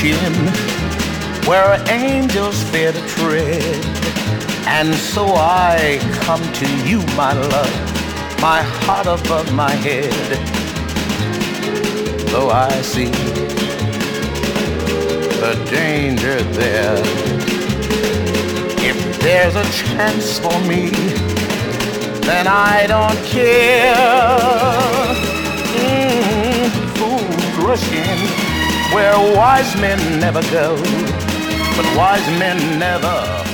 rushing where angels fear to tread. And so I come to you, my love, my heart above my head. Though I see the danger there, if there's a chance for me, then I don't care. Fools rushing where wise men never go, but wise men never